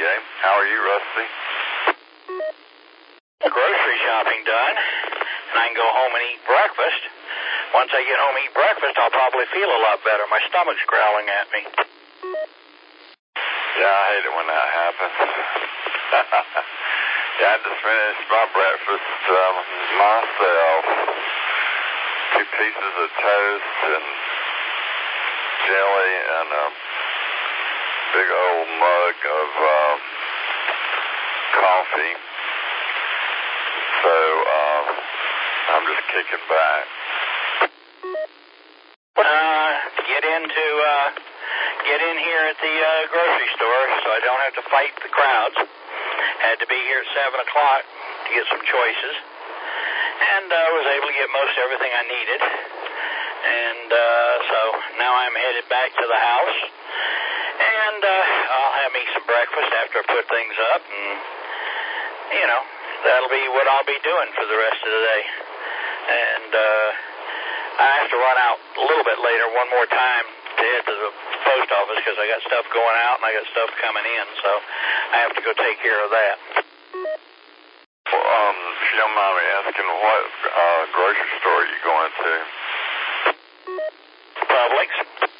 Okay. How are you, Rusty? Grocery shopping done, and I can go home and eat breakfast. Once I get home and eat breakfast, I'll probably feel a lot better. My stomach's growling at me. Yeah, I hate it when that happens. Yeah, I just finished my breakfast myself. 2 pieces of toast and jelly and a big old mug of coffee. So I'm just kicking back. Get in here at the grocery store so I don't have to fight the crowds. Had to be here at 7 o'clock to get some choices. And was able to get most everything I needed. And so now I'm headed back to the house. And I'll have me some breakfast after I put things up. And, you know, that'll be what I'll be doing for the rest of the day. And I have to run out a little bit later one more time to head to the post office because I got stuff going out and I got stuff coming in, so I have to go take care of that. Well, if you don't mind me asking, what grocery store are you going to? Publix.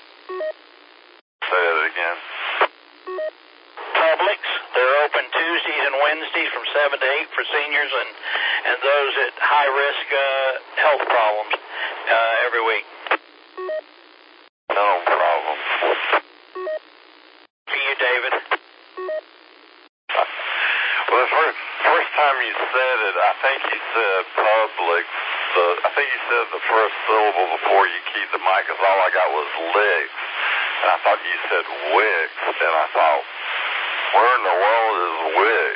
Say that again. Publix. They're open Tuesdays and Wednesdays from 7 to 8 for seniors and those at high-risk health problems every week. No problem. For you, David. Well, the first time you said it, I think you said Publix. I think you said the first syllable before you keyed the mic, because all I got was licks. And I thought you said Wix, and I thought, where in the world is Wix?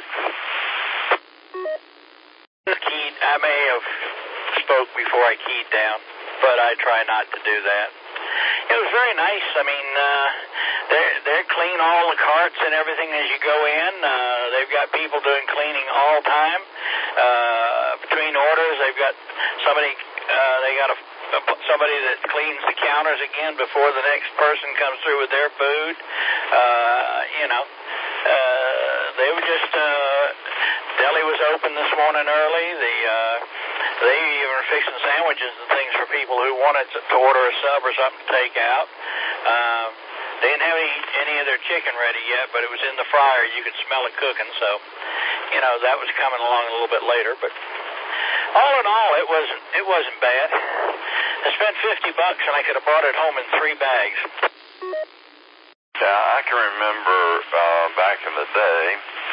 I may have spoke before I keyed down, but I try not to do that. It was very nice. I mean, they're clean all the carts and everything as you go in. They've got people doing cleaning all the time. Between orders, they've got somebody. They got somebody that cleans the counters again before the next person comes through with their food. You know, they were just. Deli was open this morning early. They even were fixing sandwiches and things for people who wanted to order a sub or something to take out. They didn't have any of their chicken ready yet, but it was in the fryer. You could smell it cooking, so you know that was coming along a little bit later. But all in all, it wasn't bad. I spent $50 and I could have brought it home in 3 bags. Yeah, I can remember back in the day.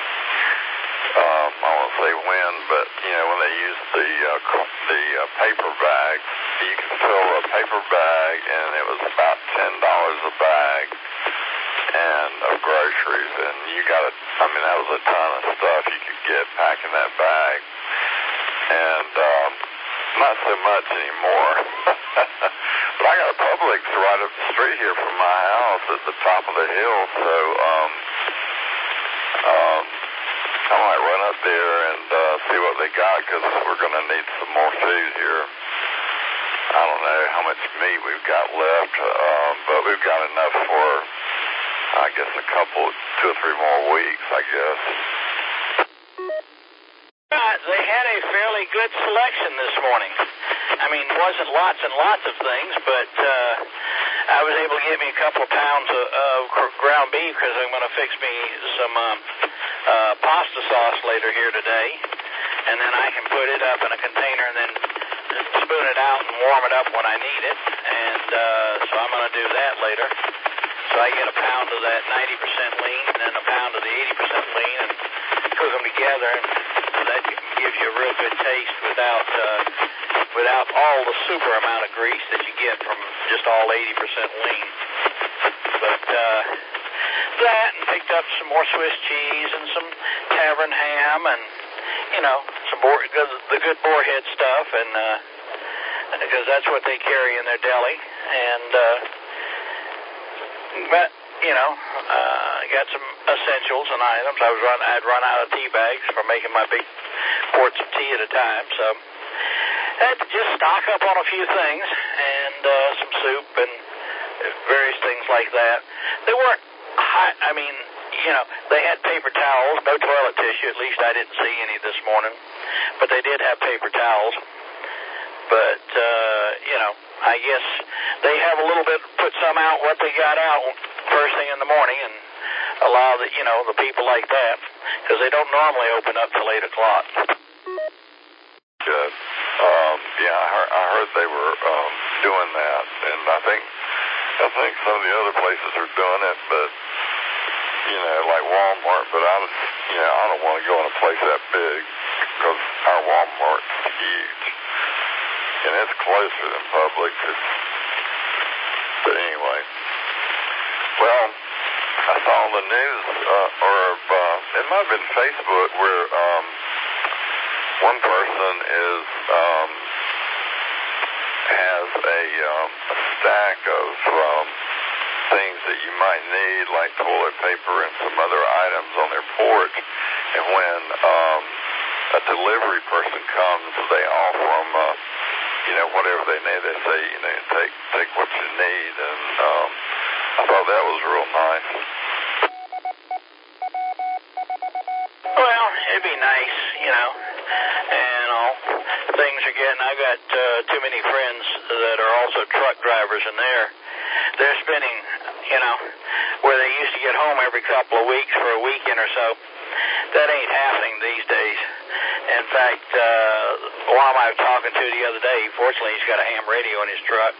I won't say when, but you know when they used the paper bags, you could fill a paper bag, and it was about $10 a bag, and of groceries, and you got it. I mean, that was a ton of stuff you could get packing that bag, and not so much anymore. But I got a Publix right up the street here from my house at the top of the hill, so I might run up there and see what they got, because we're going to need some more food here. I don't know how much meat we've got left, but we've got enough for, I guess, 2 or 3 more weeks, I guess. They had a fairly good selection this morning. I mean, it wasn't lots and lots of things, but I was able to get me a couple of pounds of ground beef because I'm going to fix me some pasta sauce later here today, and then I can put it up in a container and then spoon it out and warm it up when I need it, and so I'm going to do that later. So I get a pound of that 90% lean and then a pound of the 80% lean and cook them together, and that gives you a real good taste without all the super amount of grease that you get from just all 80% lean. But that, and picked up some more Swiss cheese and some tavern ham and, you know, some the good boarhead stuff, and because that's what they carry in their deli. And but you know, got some essentials and items. I'd run out of tea bags for making my big quarts of tea at a time, so I had to just stock up on a few things and some soup and various things like that. They weren't high. I mean, they had paper towels, no toilet tissue. At least I didn't see any this morning. But they did have paper towels. But, I guess they have a little bit, put some out, what they got out first thing in the morning, and allow the people like that, because they don't normally open up till 8 o'clock. Good. I heard they were doing that, and I think some of the other places are doing it, but like Walmart. But I don't want to go in a place that big because our Walmart's huge, and it's closer than Publix. But anyway, well, I saw on the news, it might have been Facebook, where one person has a stack of things that you might need, like toilet paper and some other items on their porch. And when a delivery person comes, they offer them, whatever they need. They say, take what you need. And I thought that was real nice. Well, it'd be nice, and all things are getting. I got too many friends that are also truck drivers, and they're spending, where they used to get home every couple of weeks for a weekend or so. That ain't happening these days. In fact, one I was talking to the other day, fortunately he's got a ham radio in his truck.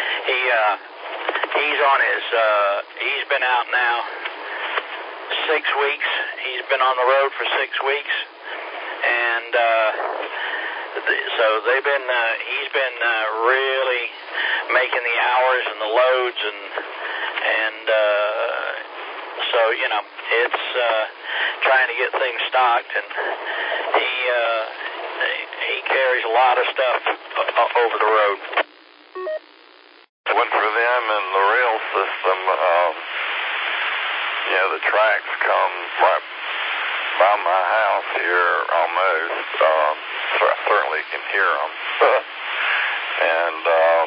He's been out now 6 weeks. He's been on the road for 6 weeks, and so he's been really making the hours and the loads, and so it's trying to get things stocked, and he carries a lot of stuff over the road. Went for them in the rail system. The tracks come right by my house here almost. So I certainly can hear them. And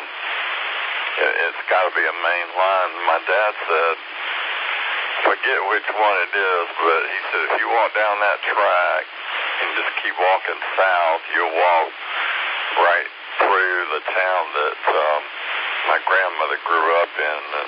it's got to be a main line. My dad said, forget which one it is, but he said if you walk down that track and just keep walking south, you'll walk right through the town that my grandmother grew up in, and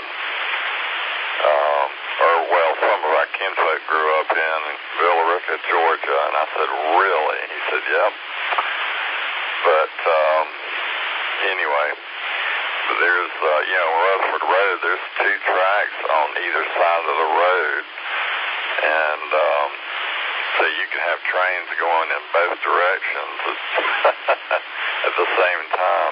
some of our kinfolk grew up in Villa Rica, Georgia. And I said, really? He said, yep. But anyway, there's Rutherford Road. There's 2 tracks on either side of the road, and so you can have trains going in both directions at the same time.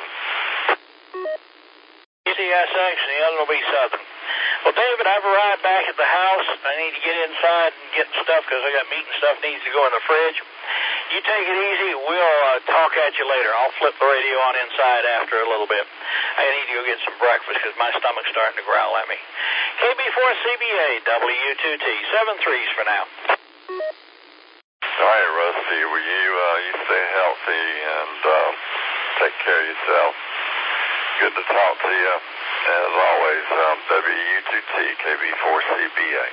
CSX, and the other will be Southern. Well, David, I've arrived back at the house. I need to get inside and get stuff because I got meat and stuff needs to go in the fridge. You take it easy. We'll talk at you later. I'll flip the radio on inside after a little bit. I need to go get some breakfast because my stomach's starting to growl at me. KB4CBA, W2T, 7-3s for now. All right, Rusty. Well, you stay healthy and take care of yourself. Good to talk to you. As always, W2T, KB4CBA.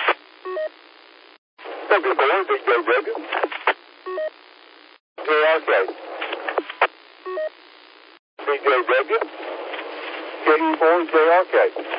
W4, Big Joe Judges. JRK. Big Joe Judges. KB4, JRK.